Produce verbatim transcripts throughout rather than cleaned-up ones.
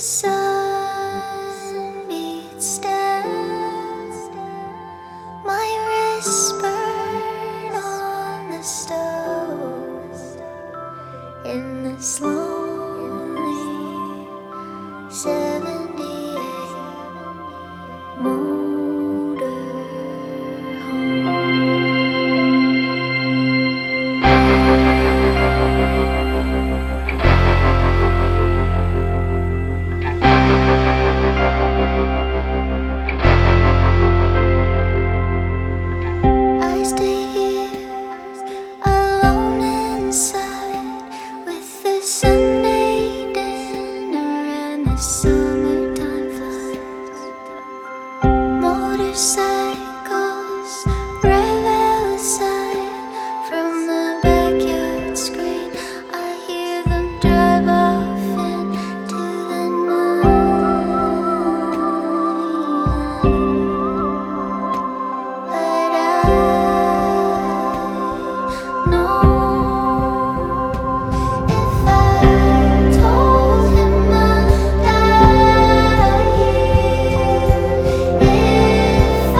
sun beats down, my wrist burn on the stove in this lonely seventy-eight motor home. I stay here alone inside with the Sunday dinner and the summertime flies. Motorcycles rev outside from the backyard screen. I hear them drive off into the night. But I know if I told him I'd die here, if I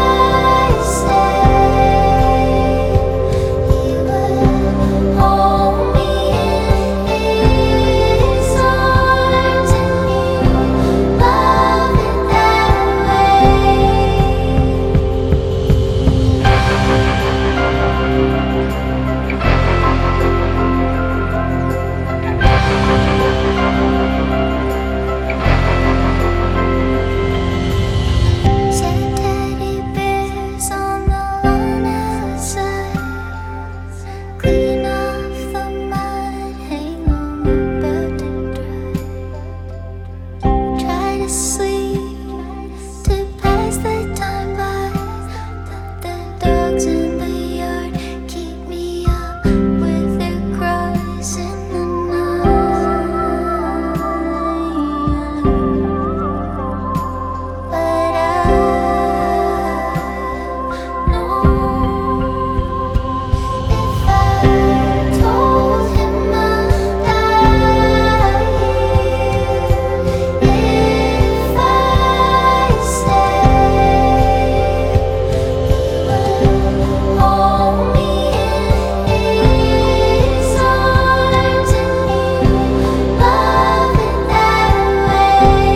stayed, he would hold me in his arms and he'd love it that way. Set teddy bears on the lawn outside, clean off the mud, hang on about to dry. Try to sleep to pass the time by, but the dogs in the yard keep me up with their cries in the night. But I know if I told him I'd die here, if I stayed, he would hold me in his arms and he'd love it that way.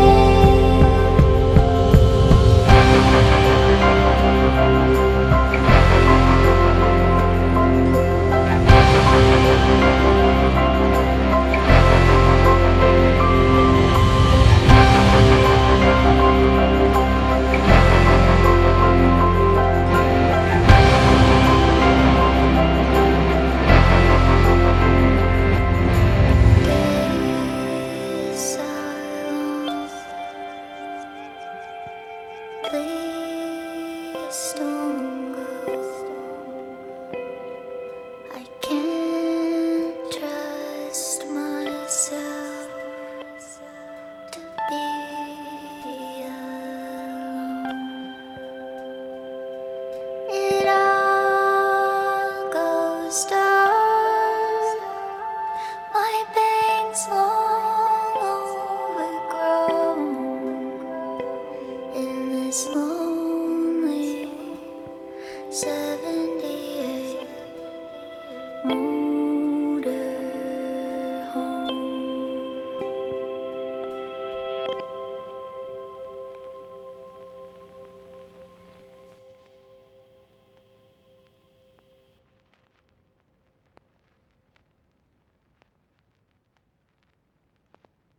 Days are long, please don't go. I can't trust myself to be alone. It all goes dark, my bangs long overgrown in this lonely seventy-eight moon.